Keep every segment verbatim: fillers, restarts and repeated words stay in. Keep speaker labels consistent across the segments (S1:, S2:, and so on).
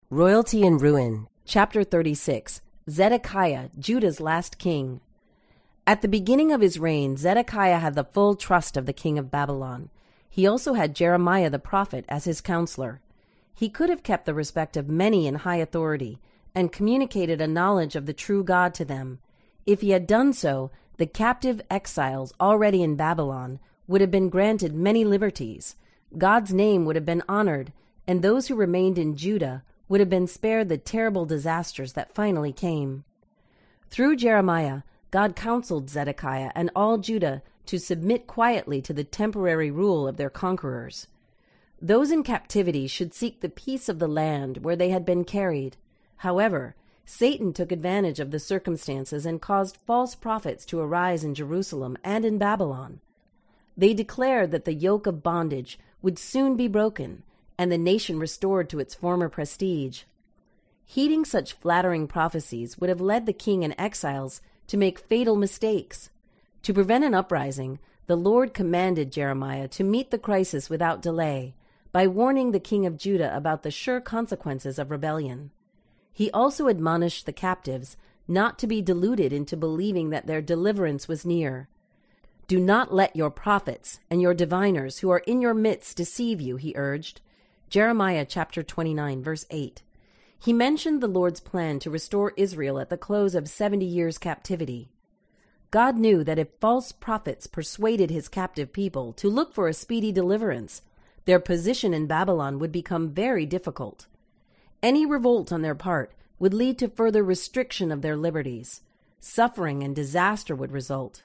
S1: Royalty and Ruin, Chapter thirty-six, Zedekiah, Judah's last king. At the beginning of his reign, Zedekiah had the full trust of the king of Babylon. He also had Jeremiah the prophet as his counselor. He could have kept the respect of many in high authority and communicated a knowledge of the true God to them. If he had done so, the captive exiles already in Babylon would have been granted many liberties. God's name would have been honored, and those who remained in Judah would have been spared the terrible disasters that finally came. Through Jeremiah, God counseled Zedekiah and all Judah to submit quietly to the temporary rule of their conquerors. Those in captivity should seek the peace of the land where they had been carried. However, Satan took advantage of the circumstances and caused false prophets to arise in Jerusalem and in Babylon. They declared that the yoke of bondage would soon be broken and the nation restored to its former prestige. Heeding such flattering prophecies would have led the king and exiles to make fatal mistakes. To prevent an uprising, the Lord commanded Jeremiah to meet the crisis without delay by warning the king of Judah about the sure consequences of rebellion. He also admonished the captives not to be deluded into believing that their deliverance was near. "Do not let your prophets and your diviners who are in your midst deceive you," he urged. Jeremiah chapter twenty-nine, verse eight. He mentioned the Lord's plan to restore Israel at the close of seventy years' captivity. God knew that if false prophets persuaded his captive people to look for a speedy deliverance, their position in Babylon would become very difficult. Any revolt on their part would lead to further restriction of their liberties. Suffering and disaster would result.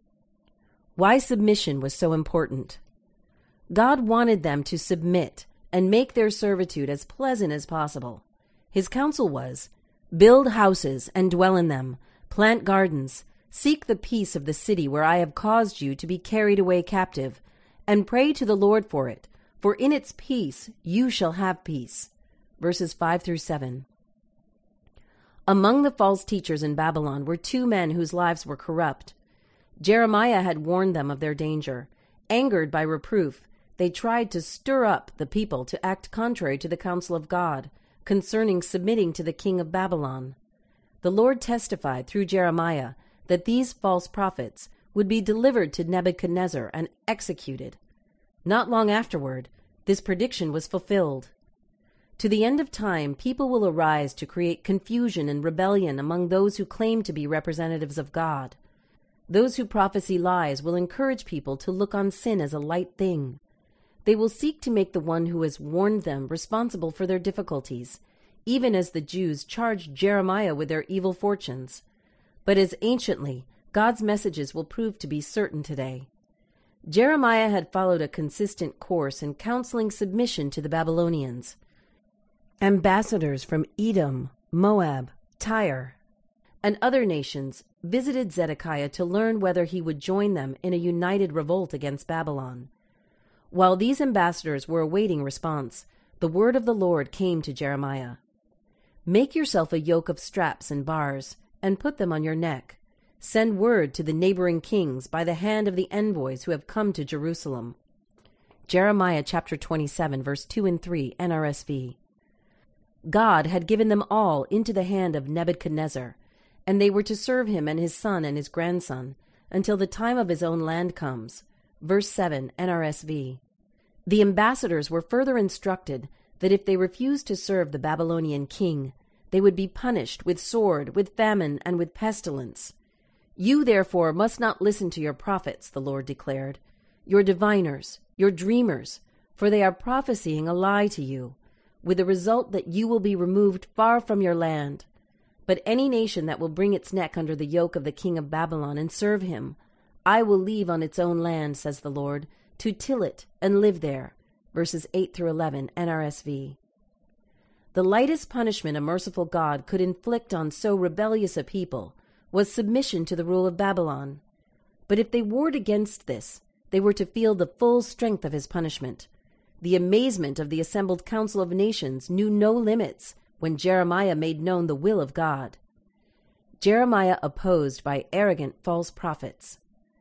S1: Why submission was so important. God wanted them to submit and make their servitude as pleasant as possible. His counsel was, "Build houses and dwell in them, plant gardens, seek the peace of the city where I have caused you to be carried away captive, and pray to the Lord for it, for in its peace you shall have peace." Verses five through seven. Among the false teachers in Babylon were two men whose lives were corrupt. Jeremiah had warned them of their danger. Angered by reproof, they tried to stir up the people to act contrary to the counsel of God concerning submitting to the king of Babylon. The Lord testified through Jeremiah that these false prophets would be delivered to Nebuchadnezzar and executed. Not long afterward, this prediction was fulfilled. To the end of time, people will arise to create confusion and rebellion among those who claim to be representatives of God. Those who prophesy lies will encourage people to look on sin as a light thing. They will seek to make the one who has warned them responsible for their difficulties, even as the Jews charged Jeremiah with their evil fortunes. But as anciently, God's messages will prove to be certain today. Jeremiah had followed a consistent course in counseling submission to the Babylonians. Ambassadors from Edom, Moab, Tyre, and other nations visited Zedekiah to learn whether he would join them in a united revolt against Babylon. While these ambassadors were awaiting response, the word of the Lord came to Jeremiah. "Make yourself a yoke of straps and bars, and put them on your neck. Send word to the neighboring kings by the hand of the envoys who have come to Jerusalem." Jeremiah chapter twenty-seven, verse two and three, N R S V. God had given them all into the hand of Nebuchadnezzar, and they were to serve him and his son and his grandson until the time of his own land comes. Verse seven, N R S V. The ambassadors were further instructed that if they refused to serve the Babylonian king, they would be punished with sword, with famine, and with pestilence. "You, therefore, must not listen to your prophets," the Lord declared, "your diviners, your dreamers, for they are prophesying a lie to you, with the result that you will be removed far from your land. But any nation that will bring its neck under the yoke of the king of Babylon and serve him, I will leave on its own land, says the Lord, to till it and live there." Verses eight through eleven, N R S V. The lightest punishment a merciful God could inflict on so rebellious a people was submission to the rule of Babylon. But if they warred against this, they were to feel the full strength of his punishment. The amazement of the assembled council of nations knew no limits when Jeremiah made known the will of God. Jeremiah opposed by arrogant false prophets.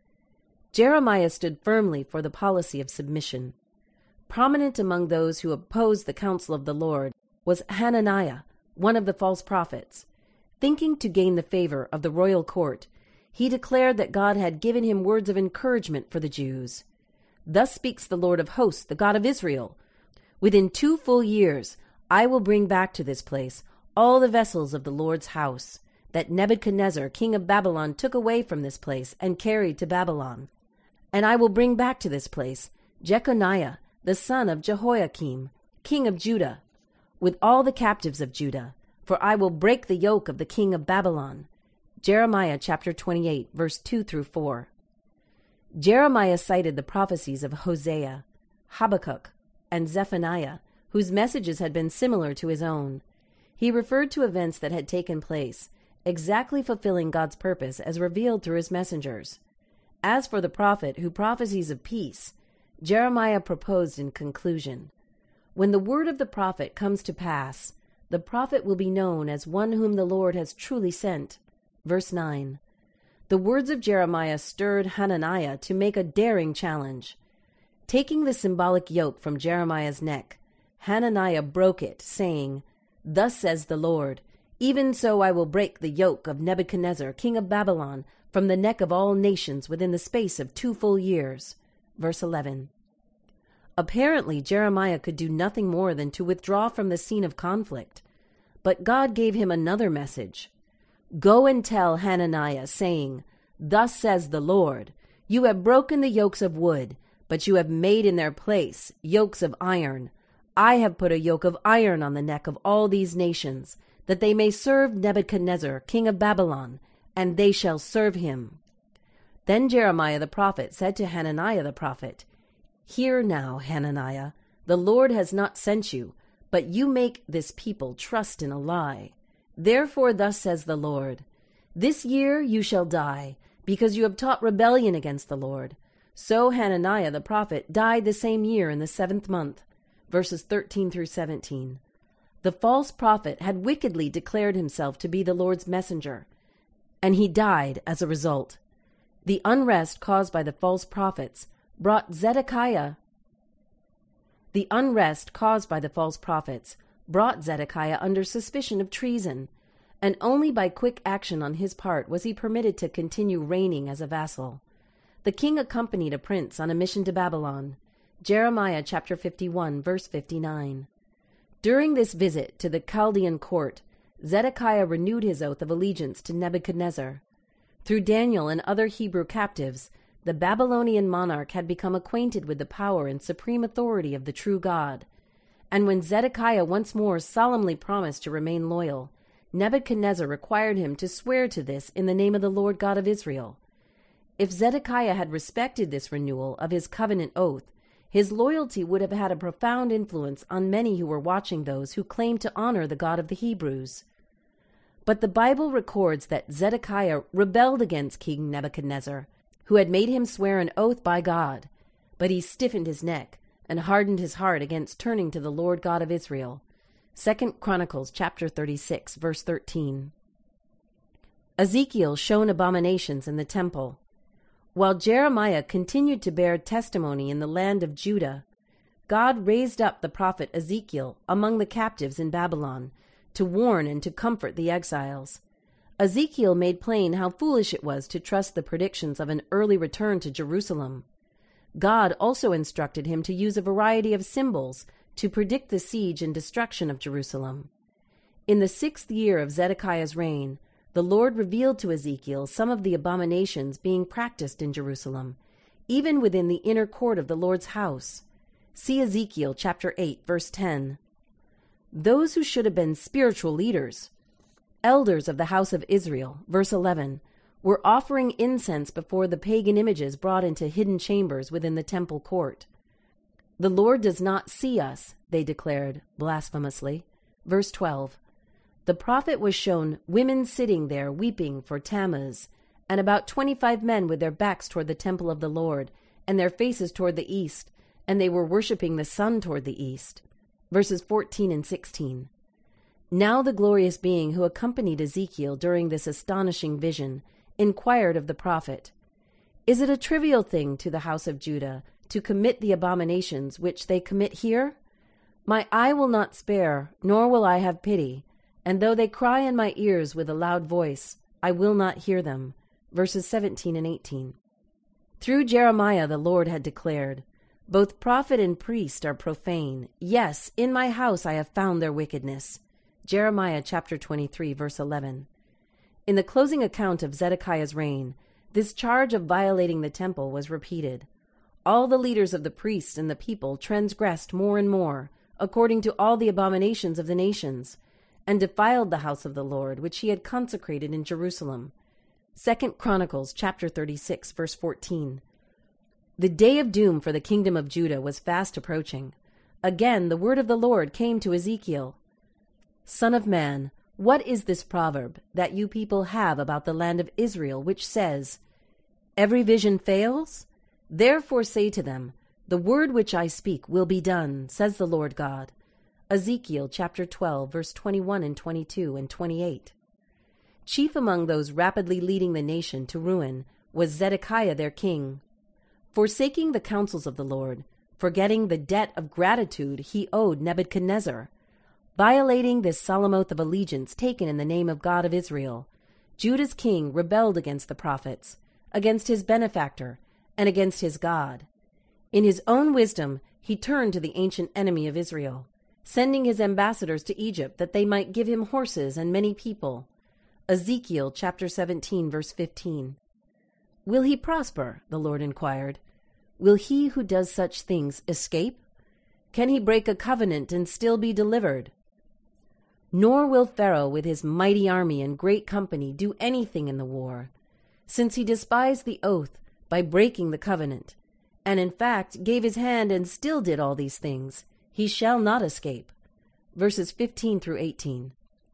S1: Jeremiah stood firmly for the policy of submission. Prominent among those who opposed the counsel of the Lord was Hananiah, one of the false prophets. Thinking to gain the favor of the royal court, he declared that God had given him words of encouragement for the Jews. Thus speaks the Lord of hosts, the God of Israel. Within two full years I will bring back to this place all the vessels of the Lord's house, that Nebuchadnezzar, king of Babylon, took away from this place and carried to Babylon. And I will bring back to this place Jeconiah, the son of Jehoiakim, king of Judah, with all the captives of Judah, for I will break the yoke of the king of Babylon. Jeremiah chapter twenty-eight, verse two through four. Jeremiah cited the prophecies of Hosea, Habakkuk, and Zephaniah, whose messages had been similar to his own. He referred to events that had taken place, exactly fulfilling God's purpose as revealed through his messengers. As for the prophet who prophesies of peace, Jeremiah proposed in conclusion, "When the word of the prophet comes to pass, the prophet will be known as one whom the Lord has truly sent." Verse nine. The words of Jeremiah stirred Hananiah to make a daring challenge. Taking the symbolic yoke from Jeremiah's neck, Hananiah broke it, saying, "Thus says the Lord, even so I will break the yoke of Nebuchadnezzar, king of Babylon, from the neck of all nations within the space of two full years." Verse eleven. Apparently, Jeremiah could do nothing more than to withdraw from the scene of conflict. But God gave him another message. "Go and tell Hananiah, saying, Thus says the Lord, you have broken the yokes of wood, but you have made in their place yokes of iron. I have put a yoke of iron on the neck of all these nations, that they may serve Nebuchadnezzar, king of Babylon, and they shall serve him." Then Jeremiah the prophet said to Hananiah the prophet, "Hear now, Hananiah, the Lord has not sent you, but you make this people trust in a lie. Therefore thus says the Lord, this year you shall die, because you have taught rebellion against the Lord." So Hananiah the prophet died the same year in the seventh month. Verses thirteen through seventeen. The false prophet had wickedly declared himself to be the Lord's messenger, and he died as a result. The unrest caused by the false prophets brought Zedekiah The unrest caused by the false prophets brought Zedekiah under suspicion of treason, and only by quick action on his part was he permitted to continue reigning as a vassal. The king accompanied a prince on a mission to Babylon. Jeremiah chapter fifty-one, verse fifty-nine. During this visit to the Chaldean court, Zedekiah renewed his oath of allegiance to Nebuchadnezzar. Through Daniel and other Hebrew captives, the Babylonian monarch had become acquainted with the power and supreme authority of the true God. And when Zedekiah once more solemnly promised to remain loyal, Nebuchadnezzar required him to swear to this in the name of the Lord God of Israel. If Zedekiah had respected this renewal of his covenant oath, his loyalty would have had a profound influence on many who were watching those who claimed to honor the God of the Hebrews. But the Bible records that Zedekiah rebelled against King Nebuchadnezzar, who had made him swear an oath by God, but he stiffened his neck and hardened his heart against turning to the Lord God of Israel. Second Chronicles chapter thirty-six, verse thirteen. Ezekiel shone abominations in the temple. While Jeremiah continued to bear testimony in the land of Judah, God raised up the prophet Ezekiel among the captives in Babylon to warn and to comfort the exiles. Ezekiel made plain how foolish it was to trust the predictions of an early return to Jerusalem. God also instructed him to use a variety of symbols to predict the siege and destruction of Jerusalem. In the sixth year of Zedekiah's reign, the Lord revealed to Ezekiel some of the abominations being practiced in Jerusalem, even within the inner court of the Lord's house. See Ezekiel chapter eight, verse ten. Those who should have been spiritual leaders, elders of the house of Israel, verse eleven, were offering incense before the pagan images brought into hidden chambers within the temple court. "The Lord does not see us," they declared blasphemously. Verse twelve. The prophet was shown women sitting there weeping for Tammuz, and about twenty-five men with their backs toward the temple of the Lord, and their faces toward the east, and they were worshiping the sun toward the east. Verses fourteen and sixteen. Now the glorious being who accompanied Ezekiel during this astonishing vision inquired of the prophet, "Is it a trivial thing to the house of Judah to commit the abominations which they commit here? My eye will not spare, nor will I have pity. And though they cry in my ears with a loud voice, I will not hear them. Verses seventeen and eighteen. Through Jeremiah the Lord had declared, Both prophet and priest are profane. Yes, in my house I have found their wickedness. Jeremiah chapter twenty-three, verse eleven. In the closing account of Zedekiah's reign, this charge of violating the temple was repeated. All the leaders of the priests and the people transgressed more and more, according to all the abominations of the nations, and defiled the house of the Lord, which he had consecrated in Jerusalem. Second Chronicles chapter thirty-six, verse fourteen. The day of doom for the kingdom of Judah was fast approaching. Again the word of the Lord came to Ezekiel. Son of man, what is this proverb that you people have about the land of Israel, which says, Every vision fails? Therefore say to them, The word which I speak will be done, says the Lord God. Ezekiel chapter twelve, verse twenty-one and twenty-two and twenty-eight. Chief among those rapidly leading the nation to ruin was Zedekiah their king. Forsaking the counsels of the Lord, forgetting the debt of gratitude he owed Nebuchadnezzar, violating this solemn oath of allegiance taken in the name of God of Israel, Judah's king rebelled against the prophets, against his benefactor, and against his God. In his own wisdom he turned to the ancient enemy of Israel, sending his ambassadors to Egypt that they might give him horses and many people. Ezekiel chapter seventeen, verse fifteen. Will he prosper? The Lord inquired. Will he who does such things escape? Can he break a covenant and still be delivered? Nor will Pharaoh with his mighty army and great company do anything in the war, since he despised the oath by breaking the covenant, and in fact gave his hand and still did all these things. He shall not escape. Verses fifteen through eighteen.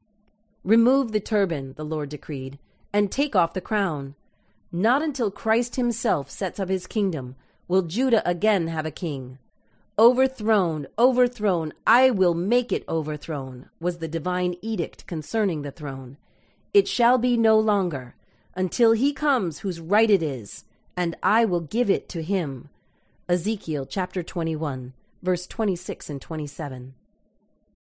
S1: Remove the turban, the Lord decreed, and take off the crown. Not until Christ himself sets up his kingdom will Judah again have a king. Overthrown, overthrown, I will make it overthrown, was the divine edict concerning the throne. It shall be no longer, until he comes whose right it is, and I will give it to him. Ezekiel chapter twenty-one, verse twenty-six and twenty-seven.